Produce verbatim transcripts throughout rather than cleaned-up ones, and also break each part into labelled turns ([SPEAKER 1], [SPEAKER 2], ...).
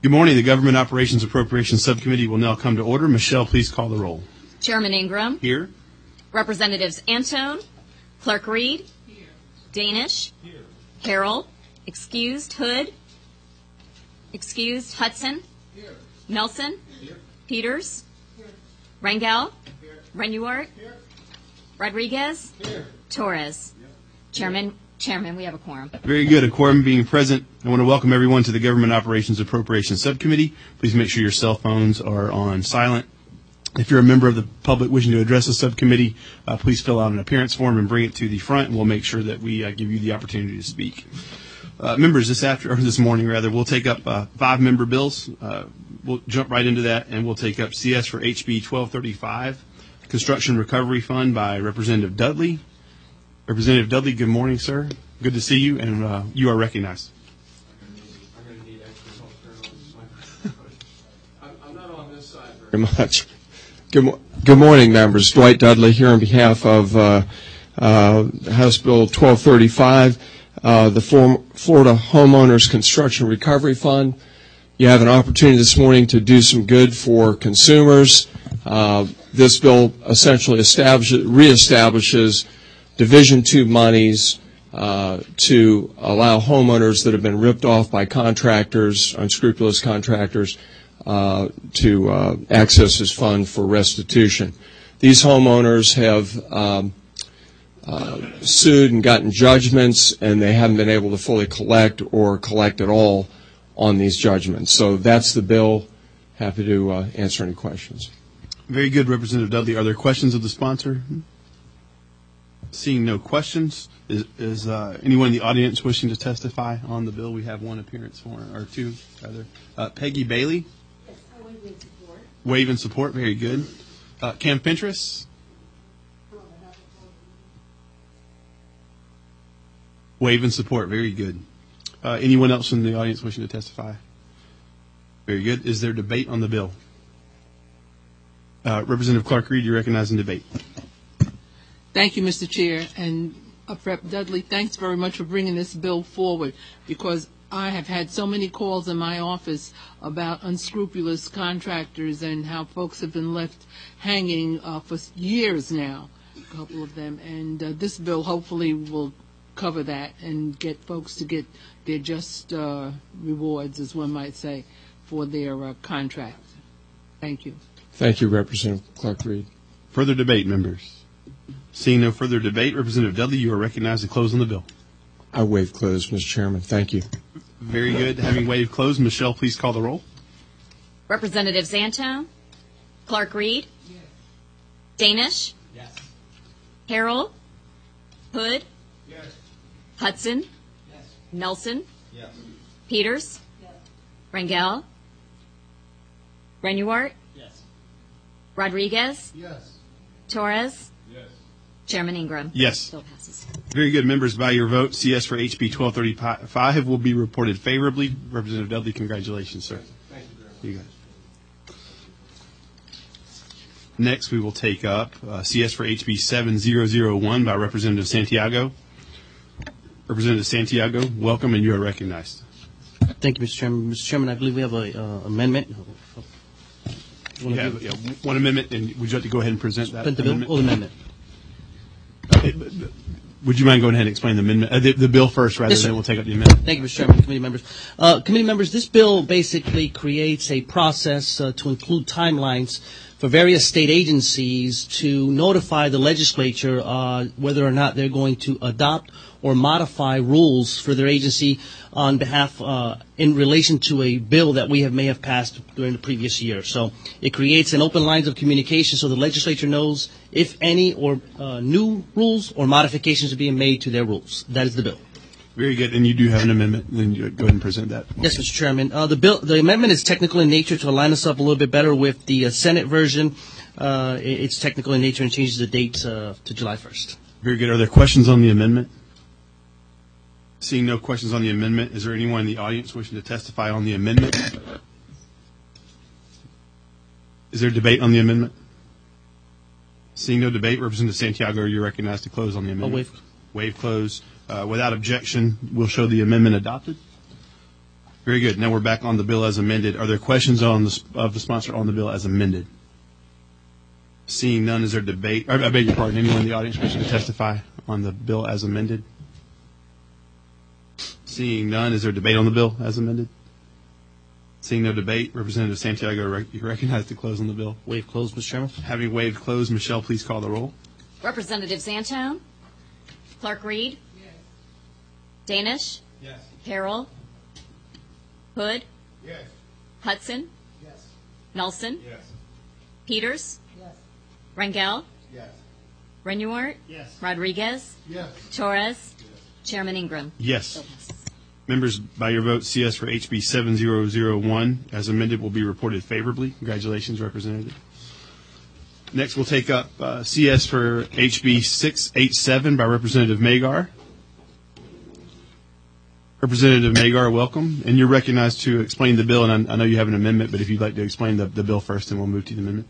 [SPEAKER 1] Good morning. The Government Operations Appropriations Subcommittee will now come to order. Michelle, please call the roll.
[SPEAKER 2] Chairman Ingram.
[SPEAKER 1] Here.
[SPEAKER 2] Representatives Antone. Clerk Reed.
[SPEAKER 3] Here.
[SPEAKER 2] Danish.
[SPEAKER 3] Here.
[SPEAKER 2] Carroll. Excused. Hood. Excused. Hudson.
[SPEAKER 3] Here.
[SPEAKER 2] Nelson.
[SPEAKER 3] Here.
[SPEAKER 2] Peters.
[SPEAKER 3] Here.
[SPEAKER 2] Rangel.
[SPEAKER 3] Here.
[SPEAKER 2] Renuart.
[SPEAKER 3] Here.
[SPEAKER 2] Rodriguez.
[SPEAKER 3] Here.
[SPEAKER 2] Torres.
[SPEAKER 3] Here.
[SPEAKER 2] Chairman, Chairman, we have a quorum.
[SPEAKER 1] Very good. A quorum being present. I want to welcome everyone to the Government Operations Appropriations Subcommittee. Please make sure your cell phones are on silent. If you're a member of the public wishing to address the subcommittee, uh, please fill out an appearance form and bring it to the front, and we'll make sure that we uh, give you the opportunity to speak. Uh, members, this after or this morning, rather, we'll take up uh, five-member bills. Uh, we'll jump right into that, and we'll take up C S for H B twelve thirty-five, Construction Recovery Fund by Representative Dudley. Representative Dudley, good morning, sir. Good to see you, and uh, you are recognized.
[SPEAKER 3] I'm going to need extra help there on this microphone. I'm not on this side very much. Good, mo- good morning, members. Dwight Dudley here on behalf of uh, uh, House Bill twelve thirty-five, uh, the Flor- Florida Homeowners Construction Recovery Fund. You have an opportunity this morning to do some good for consumers. Uh, this bill essentially establishes, reestablishes Division two monies uh, to allow homeowners that have been ripped off by contractors, unscrupulous contractors, uh, to uh, access this fund for restitution. These homeowners have um, uh, sued and gotten judgments, and they haven't been able to fully collect or collect at all on these judgments. So that's the bill. Happy to uh, answer any questions.
[SPEAKER 1] Very good, Representative Dudley. Are there questions of the sponsor? Seeing no questions, is, is uh, anyone in the audience wishing to testify on the bill? We have one appearance for, or two, rather. Uh, Peggy Bailey?
[SPEAKER 4] Yes, I waive in support.
[SPEAKER 1] Wave in support, very good. Uh, Cam Fentress? Wave in support, very good. Uh, anyone else in the audience wishing to testify? Very good. Is there debate on the bill? Uh, Representative Clark Reed, you recognize in debate.
[SPEAKER 5] Thank you, Mister Chair. And uh, Representative Dudley, thanks very much for bringing this bill forward, because I have had so many calls in my office about unscrupulous contractors and how folks have been left hanging uh, for years now, a couple of them. And uh, this bill hopefully will cover that and get folks to get their just uh, rewards, as one might say, for their uh, contract. Thank you.
[SPEAKER 3] Thank you, Representative Clark Reed.
[SPEAKER 1] Further debate, members? Seeing no further debate, Representative Dudley, you are recognized to close on the bill.
[SPEAKER 3] I waive close, Mister Chairman. Thank you.
[SPEAKER 1] Very good. Having waived close, Michelle, please call the roll.
[SPEAKER 2] Representatives Antone. Clark Reed.
[SPEAKER 5] Yes.
[SPEAKER 2] Danish.
[SPEAKER 3] Yes.
[SPEAKER 2] Carroll. Hood.
[SPEAKER 3] Yes.
[SPEAKER 2] Hudson.
[SPEAKER 3] Yes.
[SPEAKER 2] Nelson.
[SPEAKER 3] Yes.
[SPEAKER 2] Peters.
[SPEAKER 4] Yes.
[SPEAKER 2] Rangel. Renuart.
[SPEAKER 3] Yes.
[SPEAKER 2] Rodriguez.
[SPEAKER 3] Yes.
[SPEAKER 2] Torres.
[SPEAKER 3] Yes.
[SPEAKER 2] Chairman Ingram.
[SPEAKER 1] Yes.
[SPEAKER 2] Bill passes.
[SPEAKER 1] Very good, members. By your vote, C S for H B twelve thirty-five will be reported favorably. Representative Dudley, congratulations, sir.
[SPEAKER 3] Thank you very much.
[SPEAKER 1] You guys. Next, we will take up uh, C S for H B seven thousand one by Representative Santiago. Representative Santiago, welcome, and you are recognized.
[SPEAKER 6] Thank you, Mister Chairman. Mister Chairman, I believe we have an uh, amendment.
[SPEAKER 1] You have yeah, one amendment, and would you like to go ahead and present that
[SPEAKER 6] The bill,
[SPEAKER 1] amendment?
[SPEAKER 6] or the amendment?
[SPEAKER 1] Uh, Would you mind going ahead and explain the amendment, uh, the, the bill first, rather
[SPEAKER 6] Yes, sir.
[SPEAKER 1] than we'll take up the amendment?
[SPEAKER 6] Thank you, Mister Chairman, committee members. Uh, committee members, this bill basically creates a process uh, to include timelines for various state agencies to notify the legislature uh, whether or not they're going to adopt or modify rules for their agency on behalf, uh, in relation to a bill that we have may have passed during the previous year. So it creates an open lines of communication so the legislature knows if any or uh, new rules or modifications are being made to their rules. That is the bill.
[SPEAKER 1] Very good. And you do have an amendment. Then you go ahead and present that.
[SPEAKER 6] Yes, Mister Chairman. Uh, the bill, the amendment is technical in nature to align us up a little bit better with the uh, Senate version. Uh, it, it's technical in nature and changes the date uh, to July first.
[SPEAKER 1] Very good. Are there questions on the amendment? Seeing no questions on the amendment, is there anyone in the audience wishing to testify on the amendment? Is there debate on the amendment? Seeing no debate, Representative Santiago, are you recognized to close on the amendment?
[SPEAKER 6] I'll waive.
[SPEAKER 1] Waive close. Uh, without objection, we'll show the amendment adopted. Very good. Now we're back on the bill as amended. Are there questions on the, of the sponsor on the bill as amended? Seeing none, is there debate? I beg your pardon. Anyone in the audience wishing to testify on the bill as amended? Seeing none, is there debate on the bill as amended? Seeing no debate, Representative Santiago, you recognize to close on the bill.
[SPEAKER 6] Waive close, Mister Chairman.
[SPEAKER 1] Having waived close, Michelle, please call the roll.
[SPEAKER 2] Representative Zantone? Clark Reed? Danish?
[SPEAKER 7] Yes.
[SPEAKER 2] Harrell? Hood?
[SPEAKER 7] Yes.
[SPEAKER 2] Hudson?
[SPEAKER 7] Yes.
[SPEAKER 2] Nelson?
[SPEAKER 7] Yes.
[SPEAKER 2] Peters?
[SPEAKER 4] Yes.
[SPEAKER 2] Rangel?
[SPEAKER 7] Yes.
[SPEAKER 2] Renuart?
[SPEAKER 7] Yes.
[SPEAKER 2] Rodriguez?
[SPEAKER 7] Yes.
[SPEAKER 2] Torres? Chairman Ingram?
[SPEAKER 1] Yes.
[SPEAKER 2] Bill passes.
[SPEAKER 1] Members, by your vote, C S for H B seven thousand one as amended will be reported favorably. Congratulations, Representative. Next, we'll take up uh, C S for H B six eighty-seven by Representative Magar. Representative Magar, welcome. And you're recognized to explain the bill, and I, I know you have an amendment, but if you'd like to explain the, the bill first, then we'll move to the amendment.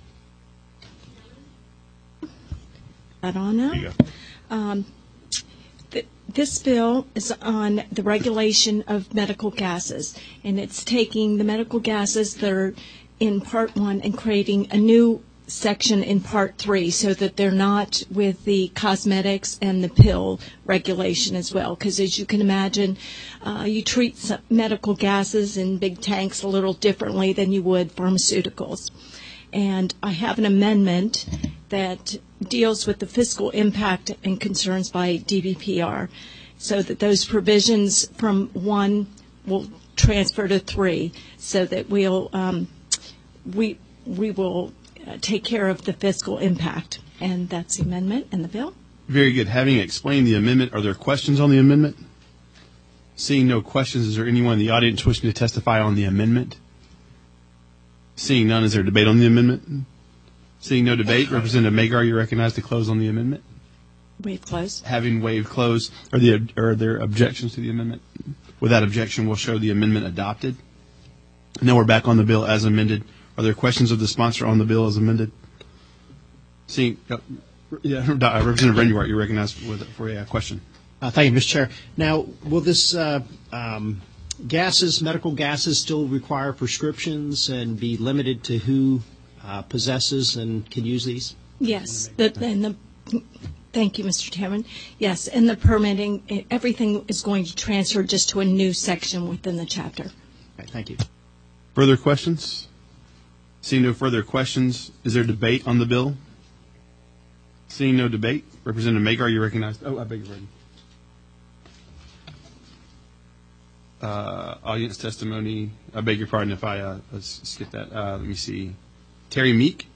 [SPEAKER 8] That on now?
[SPEAKER 1] There you go.
[SPEAKER 8] Um, th- this bill is on the regulation of medical gases, and it's taking the medical gases that are in Part One and creating a new section in Part Three, so that they're not with the cosmetics and the pill regulation as well. Because as you can imagine, uh, you treat some medical gases in big tanks a little differently than you would pharmaceuticals. And I have an amendment that deals with the fiscal impact and concerns by D B P R, so that those provisions from one will transfer to three, so that we'll um, we we will uh, take care of the fiscal impact. And that's the amendment in the bill.
[SPEAKER 1] Very good. Having explained the amendment, are there questions on the amendment? Seeing no questions, is there anyone in the audience wishing to testify on the amendment? Seeing none, is there debate on the amendment? Seeing no debate, Representative Magar, you recognize to close on the amendment.
[SPEAKER 8] Waive close.
[SPEAKER 1] Having waived close, are, the, are there objections to the amendment? Without objection, we'll show the amendment adopted. Now we're back on the bill as amended. Are there questions of the sponsor on the bill as amended? Seeing, uh, yeah, Representative Renuart, you're recognized with, for a question.
[SPEAKER 9] Uh, thank you, Mister Chair. Now, will this uh, um, gases, medical gases, still require prescriptions and be limited to who uh, possesses and can use these?
[SPEAKER 8] Yes, the, and the, thank you, Mister Chairman. Yes, and the permitting, eh, everything is going to transfer just to a new section within the chapter.
[SPEAKER 9] Okay, thank you.
[SPEAKER 1] Further questions? Seeing no further questions, is there debate on the bill? Seeing no debate, Representative Magar, you recognized. Oh, I beg your pardon. Uh, audience testimony. I beg your pardon if I uh, let's skip that. Uh, let me see. Terry Meek.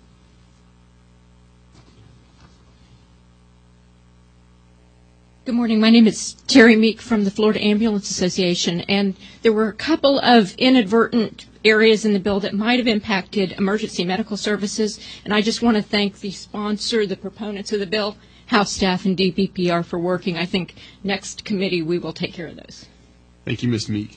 [SPEAKER 10] Good morning. My name is Terry Meek from the Florida Ambulance Association, and there were a couple of inadvertent areas in the bill that might have impacted emergency medical services, and I just want to thank the sponsor, the proponents of the bill, House staff, and D B P R for working. I think next committee we will take care of those.
[SPEAKER 1] Thank you, Miz Meek.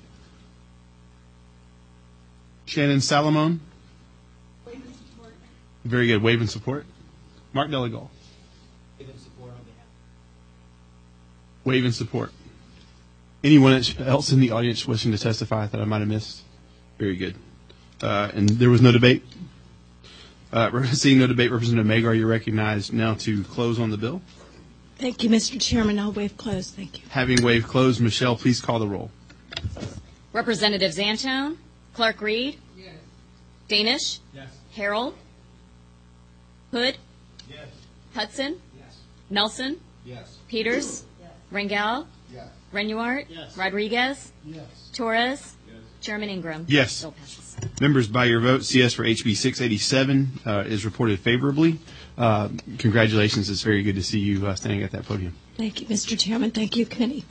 [SPEAKER 1] Shannon Salamone.
[SPEAKER 4] Waive and support.
[SPEAKER 1] Very good. Waive and support. Mark Delegol.
[SPEAKER 9] Waive and support on behalf.
[SPEAKER 1] Waive and support. Anyone else in the audience wishing to testify that I might have missed? Very good. Uh, and there was no debate? Uh, seeing no debate, Representative Magar, you're recognized now to close on the bill.
[SPEAKER 8] Thank you, Mister Chairman. I'll waive close. Thank you.
[SPEAKER 1] Having waived close, Michelle, please call the roll.
[SPEAKER 2] Representative Zantone? Clark Reed?
[SPEAKER 7] Yes.
[SPEAKER 2] Danish?
[SPEAKER 7] Yes.
[SPEAKER 2] Harrell? Hood?
[SPEAKER 7] Yes.
[SPEAKER 2] Hudson?
[SPEAKER 7] Yes.
[SPEAKER 2] Nelson?
[SPEAKER 7] Yes.
[SPEAKER 2] Peters? Rangel?
[SPEAKER 7] Yes.
[SPEAKER 2] Renuart?
[SPEAKER 9] Yes.
[SPEAKER 2] Rodriguez?
[SPEAKER 7] Yes.
[SPEAKER 2] Torres?
[SPEAKER 7] Yes.
[SPEAKER 2] Chairman Ingram?
[SPEAKER 1] Yes.
[SPEAKER 2] Bill passes.
[SPEAKER 1] Members, by your vote, C S for H B six eighty-seven uh, is reported favorably. Uh, congratulations. It's very good to see you uh, standing at that podium.
[SPEAKER 8] Thank you, Mister Chairman. Thank you, committee.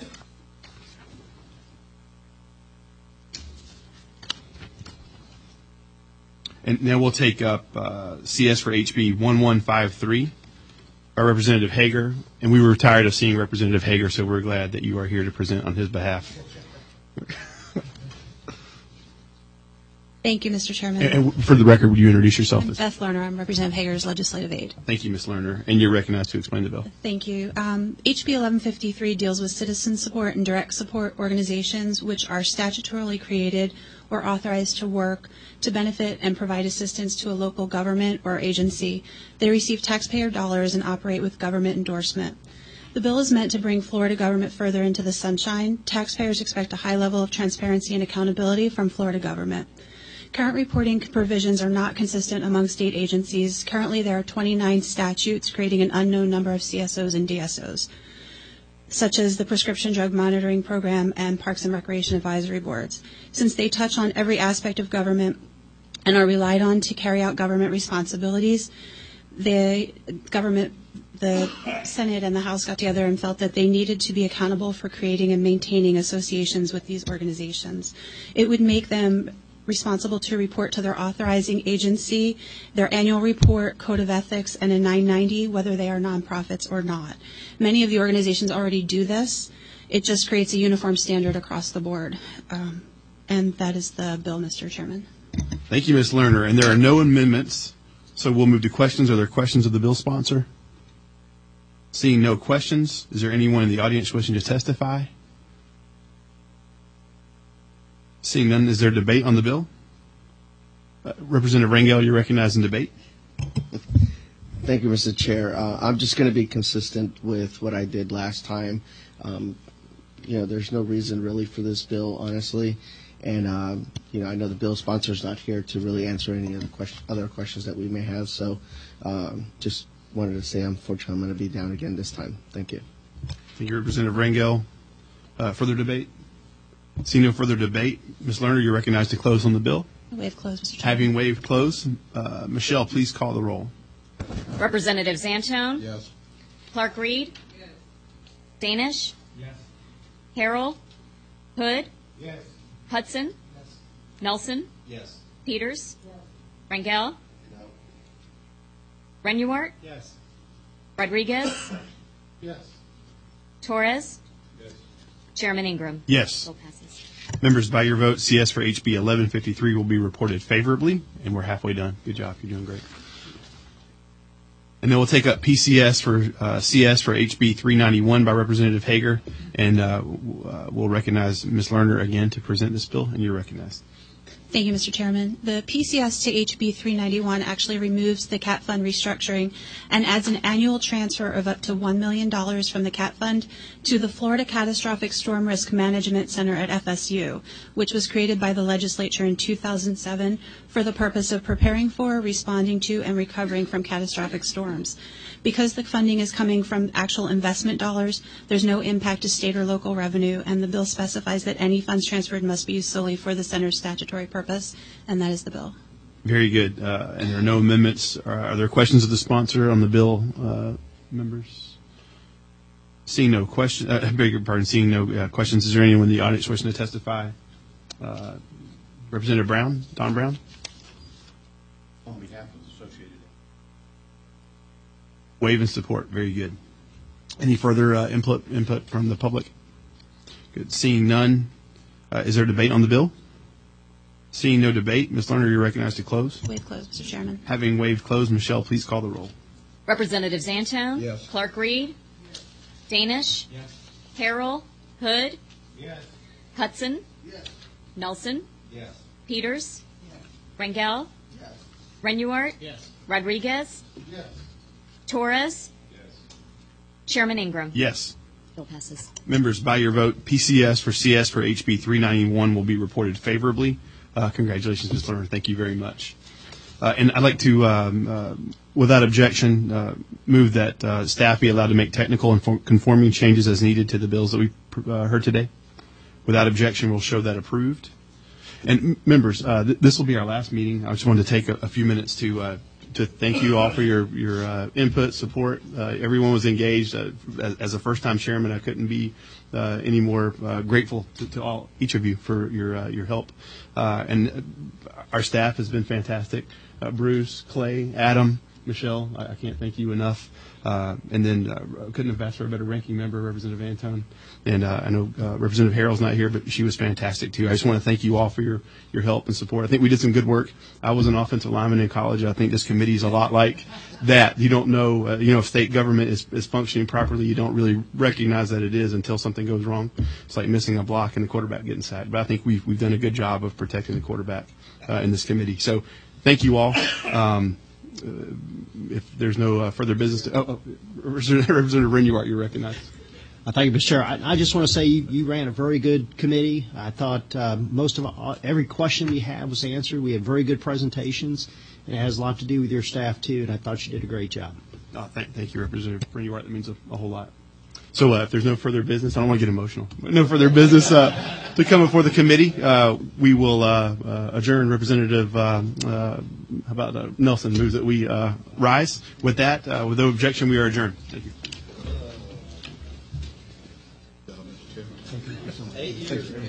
[SPEAKER 1] And now we'll take up uh, C S for H B eleven fifty-three by Representative Hager. And we were tired of seeing Representative Hager, so we're glad that you are here to present on his behalf.
[SPEAKER 7] Thank you, Mister Chairman.
[SPEAKER 1] And, and for the record, would you introduce yourself?
[SPEAKER 7] I'm Beth Lerner. I'm Representative Hager's legislative aide.
[SPEAKER 1] Thank you, Miz Lerner. And you're recognized to explain the bill.
[SPEAKER 7] Thank you. Um, H B eleven fifty-three deals with citizen support and direct support organizations which are statutorily created or authorized to work to benefit and provide assistance to a local government or agency. They receive taxpayer dollars and operate with government endorsement. The bill is meant to bring Florida government further into the sunshine. Taxpayers expect a high level of transparency and accountability from Florida government. Current reporting provisions are not consistent among state agencies. Currently, there are twenty-nine statutes creating an unknown number of C S Os and D S Os, such as the Prescription Drug Monitoring Program and Parks and Recreation Advisory Boards. Since they touch on every aspect of government and are relied on to carry out government responsibilities, the government, the Senate and the House got together and felt that they needed to be accountable for creating and maintaining associations with these organizations. It would make them responsible to report to their authorizing agency, their annual report, code of ethics, and a nine ninety, whether they are nonprofits or not. Many of the organizations already do this. It just creates a uniform standard across the board. Um, and that is the bill, Mister Chairman.
[SPEAKER 1] Thank you, Miz Lerner. And there are no amendments, so we'll move to questions. Are there questions of the bill sponsor? Seeing no questions, is there anyone in the audience wishing to testify? Seeing none, is there debate on the bill? Uh, Representative Rangel, you're recognized in debate.
[SPEAKER 11] Thank you, Mister Chair. Uh, I'm just going to be consistent with what I did last time. Um, you know, there's no reason really for this bill, honestly. And, um, you know, I know the bill sponsor is not here to really answer any other, question, other questions that we may have. So um, just wanted to say, unfortunately, I'm going to be down again this time. Thank you.
[SPEAKER 1] Thank you, Representative Rangel. Uh, further debate? Seeing no further debate, Miz Lerner, you're recognized to close on the bill.
[SPEAKER 7] Waive close, Mister Chairman.
[SPEAKER 1] Having waived close, uh, Michelle, please call the roll.
[SPEAKER 2] Representative Zantone?
[SPEAKER 3] Yes.
[SPEAKER 2] Clark Reed? Yes. Danish? Yes. Harrell? Hood?
[SPEAKER 3] Yes.
[SPEAKER 2] Hudson?
[SPEAKER 3] Yes.
[SPEAKER 2] Nelson?
[SPEAKER 3] Yes.
[SPEAKER 2] Peters? Yes. Rangel?
[SPEAKER 3] No.
[SPEAKER 2] Renuart?
[SPEAKER 3] Yes.
[SPEAKER 2] Rodriguez?
[SPEAKER 3] Yes.
[SPEAKER 2] Torres?
[SPEAKER 3] Yes.
[SPEAKER 2] Chairman Ingram?
[SPEAKER 1] Yes.
[SPEAKER 2] Bill passes.
[SPEAKER 1] Members, by your vote, C S for H B eleven fifty-three will be reported favorably, and we're halfway done. Good job. You're doing great. And then we'll take up P C S for uh, C S for H B three ninety-one by Representative Hager, and uh, w- uh, we'll recognize Miz Lerner again to present this bill, and you're recognized.
[SPEAKER 7] Thank you, Mister Chairman. The P C S to H B three ninety-one actually removes the C A T Fund restructuring and adds an annual transfer of up to one million dollars from the C A T Fund to the Florida Catastrophic Storm Risk Management Center at F S U, which was created by the legislature in two thousand seven for the purpose of preparing for, responding to, and recovering from catastrophic storms. Because the funding is coming from actual investment dollars, there's no impact to state or local revenue, and the bill specifies that any funds transferred must be used solely for the center's statutory purpose, and that is the bill.
[SPEAKER 1] Very good. Uh, and there are no amendments. Are, are there questions of the sponsor on the bill, uh, members? Seeing no question, uh, I beg your pardon, seeing no uh, questions, is there anyone in the audience wishing to testify? Uh, Representative Brown, Don Brown?
[SPEAKER 12] On behalf of the Associated.
[SPEAKER 1] Waive and support. Very good. Any further uh, input input from the public? Good. Seeing none, uh, is there debate on the bill? Seeing no debate, Miz Lerner, you're recognized to close.
[SPEAKER 7] Waive close, Mister Chairman.
[SPEAKER 1] Having waived close, Michelle, please call the roll.
[SPEAKER 2] Representative Zantone?
[SPEAKER 3] Yes.
[SPEAKER 2] Clark Reed? Yes. Danish?
[SPEAKER 3] Yes.
[SPEAKER 2] Harrell? Hood?
[SPEAKER 3] Yes.
[SPEAKER 2] Hudson?
[SPEAKER 3] Yes.
[SPEAKER 2] Nelson?
[SPEAKER 3] Yes.
[SPEAKER 2] Peters?
[SPEAKER 3] Yes.
[SPEAKER 2] Rangel?
[SPEAKER 3] Yes.
[SPEAKER 2] Renuart?
[SPEAKER 3] Yes.
[SPEAKER 2] Rodriguez?
[SPEAKER 3] Yes.
[SPEAKER 2] Torres?
[SPEAKER 3] Yes.
[SPEAKER 2] Chairman Ingram?
[SPEAKER 1] Yes.
[SPEAKER 2] Bill passes.
[SPEAKER 1] Members, by your vote, P C S for C S for H B three ninety-one will be reported favorably. Uh, congratulations, Miz Lerner. Thank you very much. Uh, and I'd like to, um, uh, without objection, uh, move that uh, staff be allowed to make technical and for- conforming changes as needed to the bills that we uh, heard today. Without objection, we'll show that approved. And m- members, uh, th- this will be our last meeting. I just wanted to take a, a few minutes to uh, to thank you all for your your uh, input, support. Uh, everyone was engaged. Uh, as, as a first-time chairman, I couldn't be uh, any more uh, grateful to, to all each of you for your uh, your help. Uh, and our staff has been fantastic. Uh, Bruce, Clay, Adam, Michelle, I, I can't thank you enough. Uh, and then uh, couldn't have asked for a better ranking member, Representative Antone. And uh, I know uh, Representative Harrell's not here, but she was fantastic too. I just want to thank you all for your, your help and support. I think we did some good work. I was an offensive lineman in college. I think this committee is a lot like that. You don't know, uh, you know, if state government is, is functioning properly, you don't really recognize that it is until something goes wrong. It's like missing a block and the quarterback getting sacked. But I think we've, we've done a good job of protecting the quarterback uh, in this committee. So thank you all. Um, Uh, if there's no uh, further business, to, oh, oh, Representative Renuart, you're recognized.
[SPEAKER 9] Uh, thank you, Mister Chair. I, I just want to say you, you ran a very good committee. I thought uh, most of uh, every question we had was answered. We had very good presentations, and it has a lot to do with your staff too. And I thought you did a great job.
[SPEAKER 1] Oh, thank, thank you, Representative Renuart. That means a, a whole lot. So uh, if there's no further business, I don't want to get emotional. No further business uh, to come before the committee. Uh, we will uh, uh, adjourn. Representative uh, uh, how about uh, Nelson moves that we uh, rise. With that, uh, with no objection, we are adjourned. Thank you.
[SPEAKER 9] Thank you.